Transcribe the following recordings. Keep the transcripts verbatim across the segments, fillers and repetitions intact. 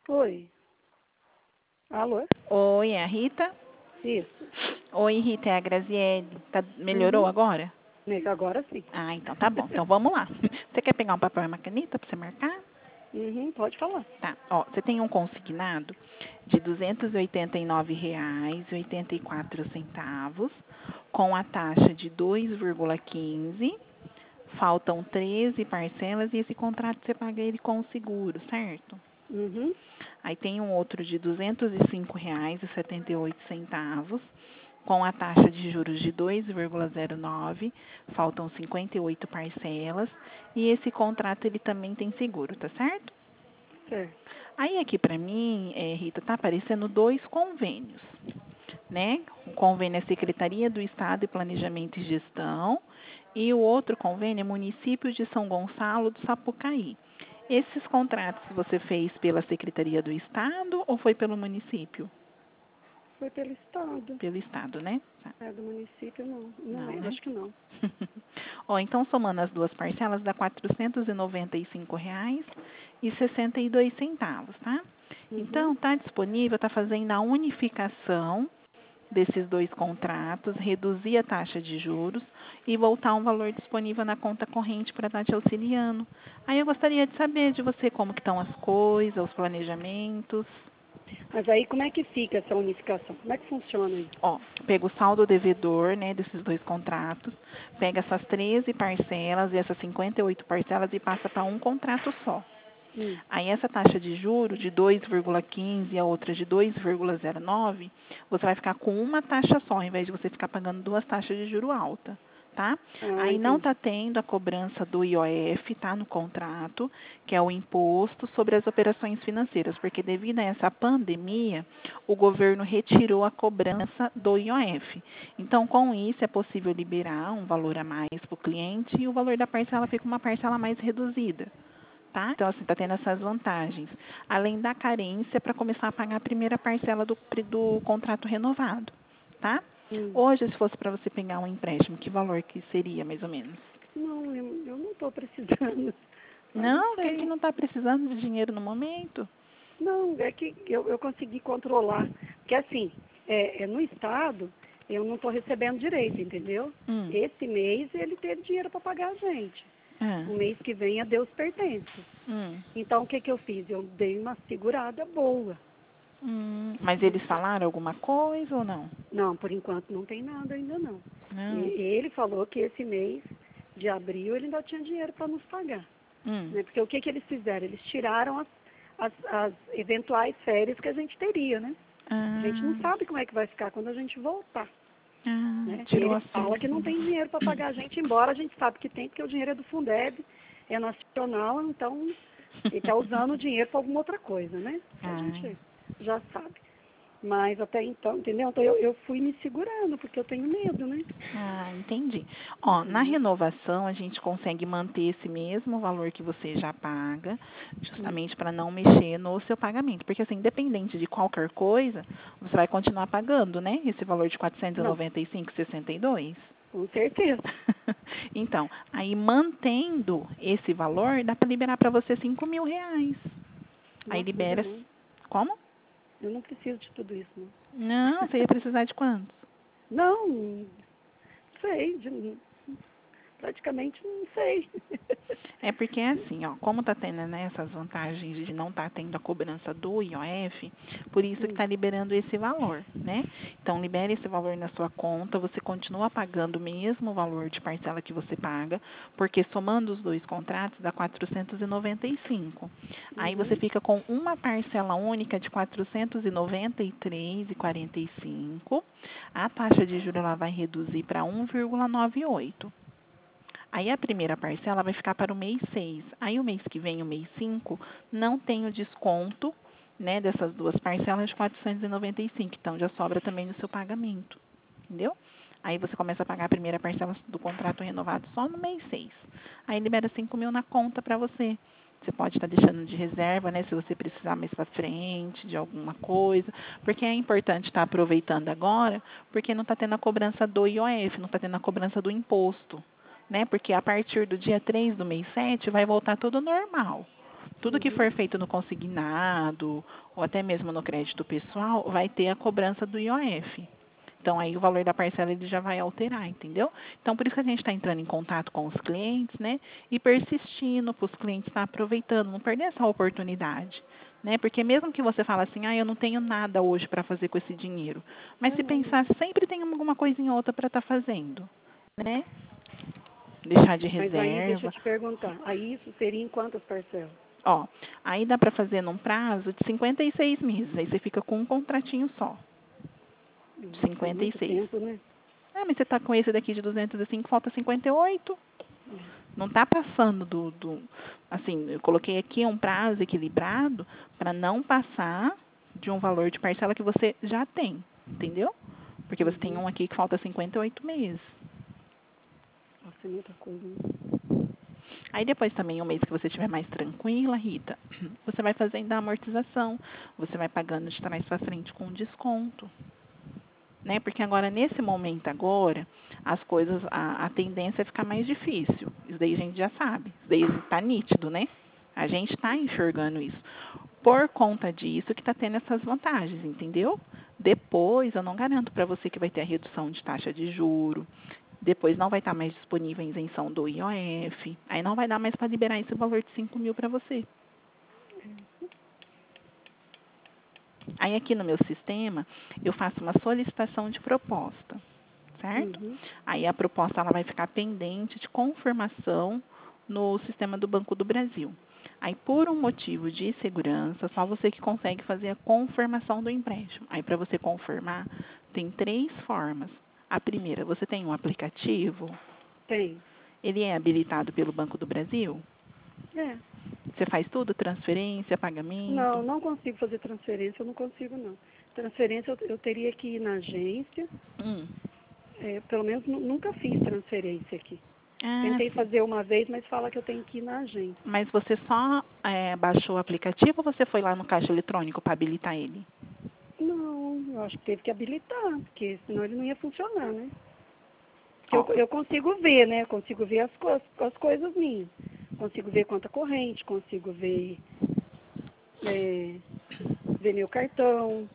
Oi. Alô? Oi, é a Rita? Isso. Oi, Rita, é a Graziele. Tá, melhorou Uhum. agora? Agora sim. Ah, então tá bom. Então vamos lá. Você quer pegar um papel e uma caneta para você marcar? Uhum, pode falar. Tá. Ó, você tem um consignado de duzentos e oitenta e nove reais e oitenta e quatro centavos, com a taxa de dois vírgula quinze. Faltam treze parcelas e esse contrato você paga ele com o seguro, certo? Uhum. Aí tem um outro de duzentos e cinco reais e setenta e oito centavos, com a taxa de juros de dois vírgula zero nove, faltam cinquenta e oito parcelas, e esse contrato ele também tem seguro, tá certo? Certo. Aí aqui para mim, é, Rita, tá aparecendo dois convênios, né? O convênio é Secretaria do Estado de Planejamento e Gestão e o outro convênio é Município de São Gonçalo do Sapucaí. Esses contratos você fez pela Secretaria do Estado ou foi pelo município? Foi pelo Estado. Pelo Estado, né? Tá. É, do município não. Não Não, lembro, né? acho que não. Ó, então somando as duas parcelas dá quatrocentos e noventa e cinco reais e sessenta e dois centavos, tá? Uhum. Então tá disponível, tá fazendo a unificação desses dois contratos, reduzir a taxa de juros e voltar um valor disponível na conta corrente para estar te auxiliando. Aí eu gostaria de saber de você como que estão as coisas, os planejamentos. Mas aí como é que fica essa unificação? Como é que funciona isso? Ó, pega o saldo devedor, né, desses dois contratos, pega essas treze parcelas e essas cinquenta e oito parcelas e passa para um contrato só. Hum. Aí essa taxa de juro de dois vírgula quinze e a outra de dois vírgula zero nove, você vai ficar com uma taxa só, ao invés de você ficar pagando duas taxas de juro alta, tá? Ah, Aí não entendi. está tendo a cobrança do I O F, tá, no contrato, que é o imposto sobre as operações financeiras, porque devido a essa pandemia, o governo retirou a cobrança do I O F. Então, com isso, é possível liberar um valor a mais para o cliente e o valor da parcela fica uma parcela mais reduzida. Tá? Então, assim, está tendo essas vantagens. Além da carência para começar a pagar a primeira parcela do, do contrato renovado. Tá? Hum. Hoje, se fosse para você pegar um empréstimo, que valor que seria, mais ou menos? Não, eu, eu não estou precisando. Mas não Não, quem que sei. não está precisando de dinheiro no momento? Não, é que eu, eu consegui controlar. Porque assim, é, é no Estado, eu não estou recebendo direito, entendeu? Hum. Esse mês ele teve dinheiro para pagar a gente. Ah. O mês que vem a Deus pertence. Hum. Então o que, que eu fiz? Eu dei uma segurada boa. Hum. Mas eles Então, falaram alguma coisa ou não? não, por enquanto não tem nada ainda não. E Não. ele falou que esse mês de abril ele ainda tinha dinheiro para nos pagar. Hum. Né? Porque o que, que eles fizeram? Eles tiraram as, as, as eventuais férias que a gente teria, né? A gente não Ah. sabe como é que vai ficar quando a gente voltar. Ah. Né? E Tirou ele as fala férias. que não tem dinheiro para pagar a gente, embora a gente sabe que tem, porque o dinheiro é do Fundeb, é nacional, então ele está usando o dinheiro para alguma outra coisa, né? Isso a Ai. gente já sabe. Mas até então, entendeu? Então eu, eu fui me segurando, porque eu tenho medo, né? Ah, entendi. Ó, na Uhum. renovação a gente consegue manter esse mesmo valor que você já paga, Hum. justamente para não mexer no seu pagamento, porque assim, independente de qualquer coisa, você vai continuar pagando, né? Esse valor de quatrocentos e Não, noventa e cinco e sessenta e dois. com certeza. Então, aí mantendo esse valor, dá para liberar para você cinco mil reais. Aí Nossa, Deus é libera. mais. Como? Eu não preciso de tudo isso, não. Não, você ia precisar de quantos? Não, não sei, de- praticamente não sei. É porque é assim, ó, como está tendo, né, essas vantagens de não estar tendo a cobrança do I O F, por isso que Hum. está liberando esse valor, né? Então, libere esse valor na sua conta, você continua pagando o mesmo valor de parcela que você paga, porque somando os dois contratos dá quatrocentos e noventa e cinco. Aí você Uhum. fica com uma parcela única de quatrocentos e noventa e três reais e quarenta e cinco. A taxa de juros ela vai reduzir para um vírgula noventa e oito. Aí a primeira parcela vai ficar para o mês seis. Aí o mês que vem, o mês cinco, não tem o desconto, né, dessas duas parcelas de quatrocentos e noventa e cinco. Então já sobra também no seu pagamento. Entendeu? Aí você começa a pagar a primeira parcela do contrato renovado só no mês seis. Aí libera cinco mil na conta para você. Você pode estar deixando de reserva, né, se você precisar mais para frente de alguma coisa. Porque é importante estar aproveitando agora, porque não está tendo a cobrança do I O F, não está tendo a cobrança do imposto, né? Porque a partir do dia três do mês sete vai voltar tudo normal. Tudo que for feito no consignado ou até mesmo no crédito pessoal vai ter a cobrança do I O F. Então, aí o valor da parcela ele já vai alterar, entendeu? Então, por isso que a gente está entrando em contato com os clientes, né? E persistindo para os clientes estar aproveitando, não perder essa oportunidade. Né? Porque mesmo que você fale assim, ah, eu não tenho nada hoje para fazer com esse dinheiro. Mas se pensar, sempre tem alguma coisinha ou outra para estar fazendo, né? Deixar de Mas aí, deixa eu reserva. te perguntar, aí isso seria em quantas parcelas? Ó, aí dá para fazer num prazo de cinquenta e seis meses. Aí você fica com um contratinho só. Nossa, é cinquenta e muito seis. tempo, né? Ah, mas você está com esse daqui de duzentos e cinco, falta cinquenta e oito. Não está passando do, do... Assim, eu coloquei aqui um prazo equilibrado para não passar de um valor de parcela que você já tem, entendeu? Porque você tem Uhum. um aqui que falta cinquenta e oito meses. Nossa, é muita coisa, né? Aí depois também, um mês que você estiver mais tranquila, Rita, você vai fazendo a amortização. Você vai pagando de trás para frente com desconto. Né? Porque agora, nesse momento agora, as coisas, a, a tendência é ficar mais difícil. Isso daí a gente já sabe. Isso daí está nítido, né? A gente está enxergando isso. Por conta disso que está tendo essas vantagens, entendeu? Depois, eu não garanto para você que vai ter a redução de taxa de juro. Depois não vai estar mais disponível a isenção do I O F. Aí não vai dar mais para liberar esse valor de cinco mil para você. Aí aqui no meu sistema, eu faço uma solicitação de proposta, certo? Uhum. Aí a proposta ela vai ficar pendente de confirmação no sistema do Banco do Brasil. Aí, por um motivo de segurança, só você que consegue fazer a confirmação do empréstimo. Aí, para você confirmar, tem três formas. A primeira, você tem um aplicativo. Tem. Ele é habilitado pelo Banco do Brasil? É. Você faz tudo? Transferência, pagamento? Não, não consigo fazer transferência, eu não consigo, não. Transferência, eu, eu teria que ir na agência. Hum. É, pelo menos nu- nunca fiz transferência aqui. Ah, Tentei sim. fazer uma vez, mas fala que eu tenho que ir na agência. Mas você só é, baixou o aplicativo ou você foi lá no caixa eletrônico para habilitar ele? Não, eu acho que teve que habilitar, porque senão ele não ia funcionar, né? Porque Ó, eu, eu consigo ver, né? Eu consigo ver as, co as coisas minhas. Consigo ver conta corrente, consigo ver, é, ver meu cartão.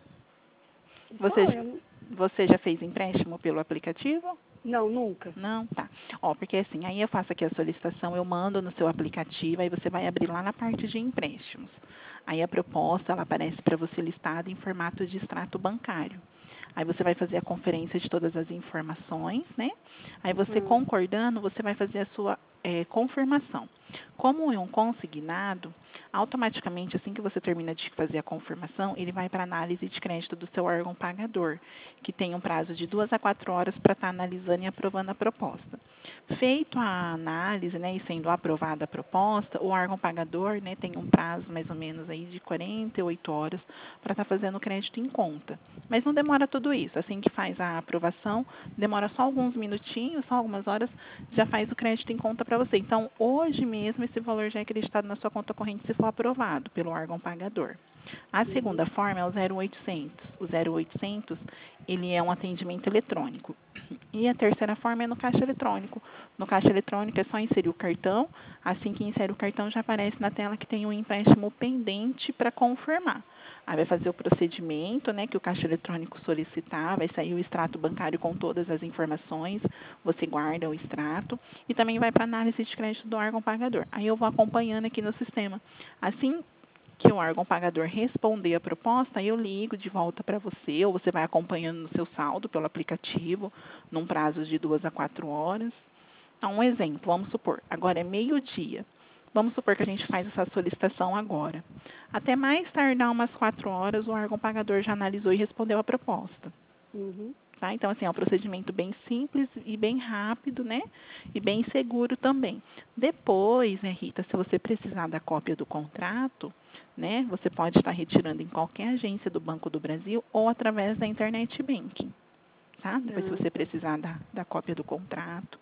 você, Só, eu não, você já fez empréstimo pelo aplicativo? não, nunca. Não? Tá. Ó, porque assim, aí eu faço aqui a solicitação, eu mando no seu aplicativo, aí você vai abrir lá na parte de empréstimos. Aí a proposta, ela aparece para você listada em formato de extrato bancário. Aí você vai fazer a conferência de todas as informações, né? Aí você Hum, concordando, você vai fazer a sua é, confirmação. Como é um consignado, automaticamente, assim que você termina de fazer a confirmação, ele vai para análise de crédito do seu órgão pagador, que tem um prazo de duas a quatro horas para estar analisando e aprovando a proposta. Feito a análise, né, e sendo aprovada a proposta, o órgão pagador, né, tem um prazo mais ou menos aí de quarenta e oito horas para estar fazendo o crédito em conta. Mas não demora tudo isso. Assim que faz a aprovação, demora só alguns minutinhos, só algumas horas, já faz o crédito em conta para você. Então, hoje mesmo, esse valor já é acreditado na sua conta corrente se for aprovado pelo órgão pagador. A uhum, segunda forma é o zero oitocentos. O zero oitocentos, ele é um atendimento eletrônico. E a terceira forma é no caixa eletrônico. No caixa eletrônico é só inserir o cartão. Assim que insere o cartão, já aparece na tela que tem um empréstimo pendente para confirmar. Aí vai fazer o procedimento, né, que o caixa eletrônico solicitar, vai sair o extrato bancário com todas as informações, você guarda o extrato e também vai para análise de crédito do órgão pagador. Aí eu vou acompanhando aqui no sistema. Assim que o órgão pagador responder a proposta, aí eu ligo de volta para você, ou você vai acompanhando no seu saldo pelo aplicativo, num prazo de duas a quatro horas. Então, um exemplo, vamos supor, agora é meio-dia. Vamos supor que a gente faz essa solicitação agora. Até mais tardar umas quatro horas, o órgão pagador já analisou e respondeu a proposta. uhum. Tá? Então, assim, é um procedimento bem simples e bem rápido, né? E bem seguro também. Depois, né, Rita, se você precisar da cópia do contrato, né, você pode estar retirando em qualquer agência do Banco do Brasil ou através da Internet Banking. Tá? Depois, se Ah, você tá. precisar da, da cópia do contrato.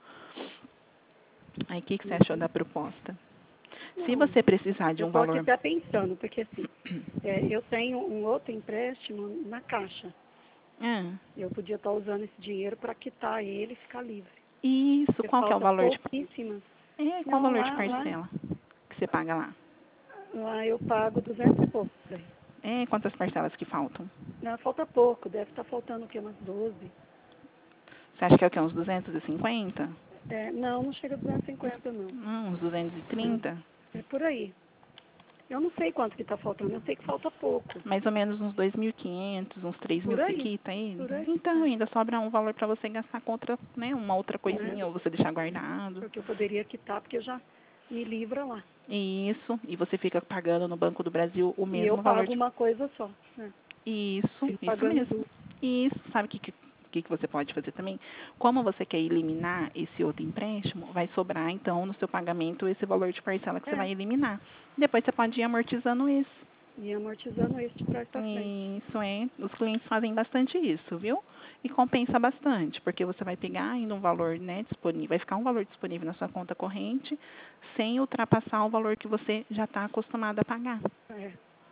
Aí, o que, que você achou Uhum. da proposta? Se Não, você precisar de eu um estou aqui valor... até pensando, porque assim, é, eu tenho um outro empréstimo na Caixa. Ah, Eu podia estar usando esse dinheiro para quitar ele e ficar livre. isso, Porque qual que é o falta valor de... pouquíssimas. É, qual o Não, valor de lá, lá, parcela que você paga lá? Lá eu pago duzentos e pouco. Daí. É, quantas parcelas que faltam? Não, falta pouco, deve estar faltando o quê? Umas doze. Você acha que é o quê? Uns duzentos e cinquenta? É, não, não chega a duzentos e cinquenta, não. Hum, uns duzentos e trinta? É por aí. Eu não sei quanto que está faltando, eu sei que falta pouco. Mais ou menos uns dois mil e quinhentos, uns três mil Por você aí, quita ele? por aí. Então ainda sobra um valor para você gastar com outra, né, uma outra coisinha, É, ou você deixar guardado. porque eu poderia quitar, porque já me livra lá. Isso, e você fica pagando no Banco do Brasil o E eu mesmo valor pago de... uma coisa só. Né? Isso, Fico isso pagando mesmo. duas. Isso, sabe o que, que, que que você pode fazer também? Como você quer eliminar esse outro empréstimo, vai sobrar, então, no seu pagamento, esse valor de parcela que você É, vai eliminar. Depois você pode ir amortizando esse. e amortizando esse de trás para frente. Isso, é. Os clientes fazem bastante isso, viu? E compensa bastante, porque você vai pegar ainda um valor, né, disponível, vai ficar um valor disponível na sua conta corrente, sem ultrapassar o valor que você já está acostumado a pagar, É,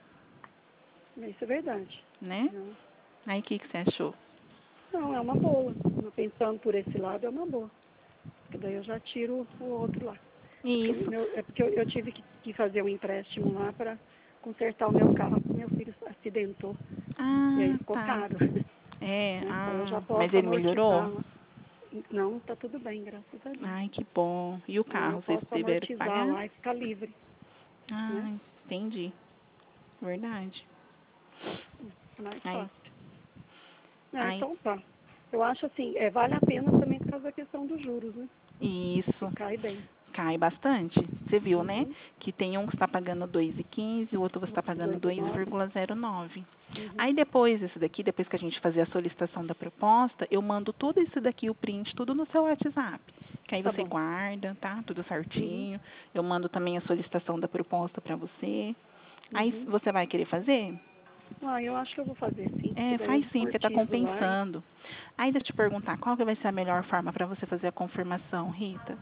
isso é verdade. né? Não, Aí o que, que você achou? não, é uma boa. Pensando por esse lado, é uma boa. Porque daí eu já tiro o outro lá. Porque o Isso. meu- é porque eu, eu tive que, que fazer um empréstimo lá para consertar o meu carro. Meu filho acidentou. E aí Ah, ficou tá. caro. É, Né? Aí eu já ah, mas posso ele melhorou? amortizar. Não, tá tudo bem, graças a Deus. Ai, que bom. E o Aí eu carro, vocês posso tiveram que amortizar pagar? lá e ficar livre, né? Ah, entendi. Verdade. Mais Aí, fácil. É, aí, então tá. Eu acho assim, é, vale a pena também por causa da questão dos juros, né? Que isso. cai bem. Cai bastante. Você viu, né? Uhum. Que tem um que está pagando dois vírgula quinze, o outro você está pagando dois e dois nove. vírgula zero nove. Uhum. Aí depois, esse daqui, depois que a gente fazer a solicitação da proposta, eu mando tudo isso daqui, o print, tudo no seu WhatsApp. Que aí Tá você bom. guarda, tá? Tudo Uhum. certinho. Eu mando também a solicitação da proposta para você. Aí Uhum. você vai querer fazer? Ah, eu acho que eu vou fazer sim, porque É, daí eu faz sim, porque está amortizo lá e. compensando. Aí deixa eu te perguntar, qual que vai ser a melhor forma para você fazer a confirmação, Rita?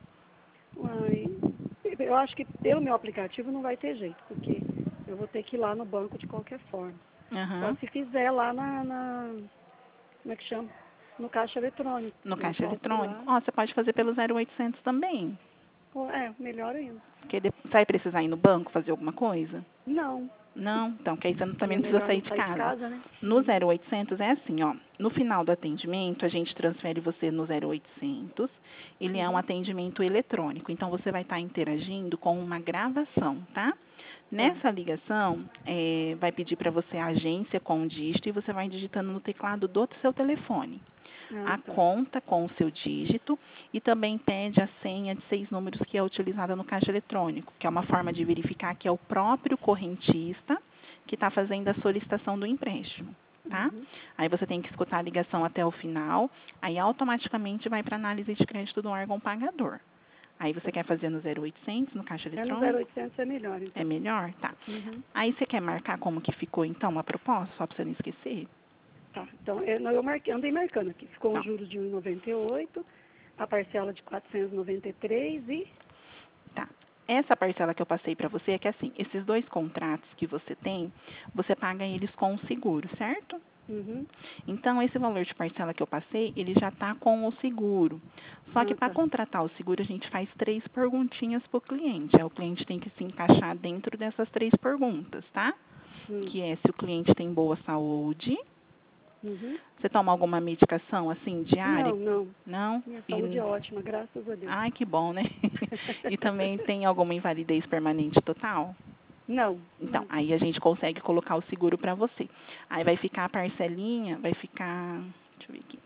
Ai, eu acho que pelo meu aplicativo não vai ter jeito, porque eu vou ter que ir lá no banco de qualquer forma. Só Aham. se fizer lá na, na como é que chama? No caixa eletrônico. No Eu caixa posso ir eletrônico? lá. Ó, você pode fazer pelo zero oitocentos também. Ou- É, melhor ainda. Porque de- você vai precisar ir no banco fazer alguma coisa? Não. Não? Então, que aí você não- E também é não precisa melhor sair não de sair de casa. casa, né? No Uhum. zero oitocentos é assim, ó. No final do atendimento, a gente transfere você no zero oitocentos. Ele é um Uhum. atendimento eletrônico. Então, você vai estar interagindo com uma gravação, tá? Tá. Nessa ligação, é, vai pedir para você a agência com o dígito e você vai digitando no teclado do seu telefone Ah, a tá. conta com o seu dígito e também pede a senha de seis números que é utilizada no caixa eletrônico, que é uma forma de verificar que é o próprio correntista que está fazendo a solicitação do empréstimo. Tá? Uhum. Aí você tem que escutar a ligação até o final, aí automaticamente vai para a análise de crédito do órgão pagador. Aí você Tá. quer fazer no zero oitocentos, no caixa É no zero eletrônico? oitocentos é melhor, É então. melhor? Tá. Uhum. Aí você quer marcar como que ficou então a proposta, só para você não esquecer? Tá. Então, eu, não, eu marquei, andei marcando aqui. Ficou um Então, juro de um vírgula noventa e oito, a parcela de quatrocentos e noventa e três e. tá. Essa parcela que eu passei para você é que assim, esses dois contratos que você tem, você paga eles com o seguro, certo? Uhum. Então, esse valor de parcela que eu passei, ele já está com o seguro. Só que Ah, para tá. contratar o seguro, a gente faz três perguntinhas para o cliente. Aí o cliente tem que se encaixar dentro dessas três perguntas, tá? Hum. Que é se o cliente tem boa saúde, Uhum. você toma alguma medicação assim diária? Não, não. Não? Minha saúde E é ótima, graças a Deus. ai, que bom, né? E também tem alguma invalidez permanente total? Não, Então, não. aí a gente consegue colocar o seguro para você. Aí vai ficar a parcelinha, vai ficar, deixa eu ver aqui.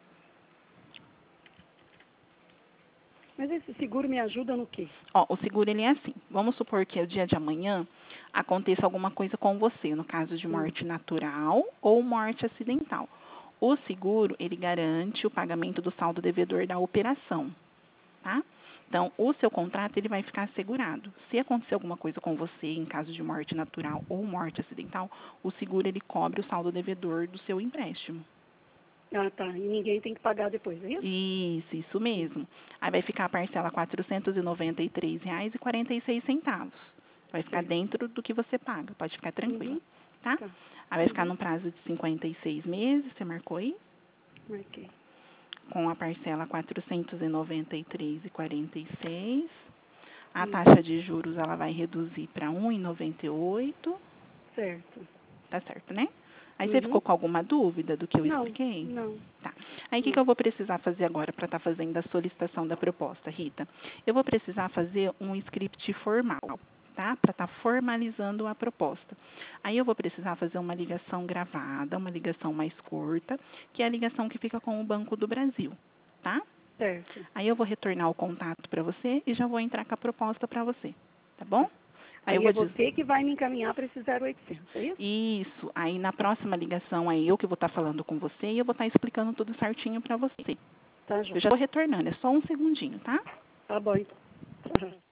Mas esse seguro me ajuda no quê? Ó, o seguro ele é assim. Vamos supor que o dia de amanhã aconteça alguma coisa com você, no caso de Hum. morte natural ou morte acidental. O seguro, ele garante o pagamento do saldo devedor da operação, tá? Então, o seu contrato ele vai ficar assegurado. Se acontecer alguma coisa com você em caso de morte natural ou morte acidental, o seguro ele cobre o saldo devedor do seu empréstimo. Ah, tá. E ninguém tem que pagar depois, é isso? Isso, isso mesmo. Aí vai ficar a parcela quatrocentos e noventa e três reais e quarenta e seis centavos. Vai ficar Certo. dentro do que você paga, pode ficar tranquila, Uhum. tá? Tá. Aí vai ficar Uhum. no prazo de cinquenta e seis meses, você marcou aí? Marquei. Com a parcela quatrocentos e noventa e três reais e quarenta e seis. A Isso. taxa de juros ela vai reduzir para um vírgula noventa e oito. Certo. Tá certo, né? Aí Uhum. você ficou com alguma dúvida do que eu Não, expliquei? não. Tá. Aí o que, que eu vou precisar fazer agora para estar fazendo a solicitação da proposta, Rita? Eu vou precisar fazer um script formal, tá? Para estar formalizando a proposta. Aí eu vou precisar fazer uma ligação gravada, uma ligação mais curta, que é a ligação que fica com o Banco do Brasil, tá? Certo. Aí eu vou retornar o contato para você e já vou entrar com a proposta para você, tá bom? Aí eu Aí é vou dizer... você que vai me encaminhar para esse zero oitocentos, é isso? Isso. Aí na próxima ligação aí eu que vou estar falando com você e eu vou estar explicando tudo certinho para você. Tá, Eu João. já estou retornando, é só um segundinho, tá? Tá bom, então.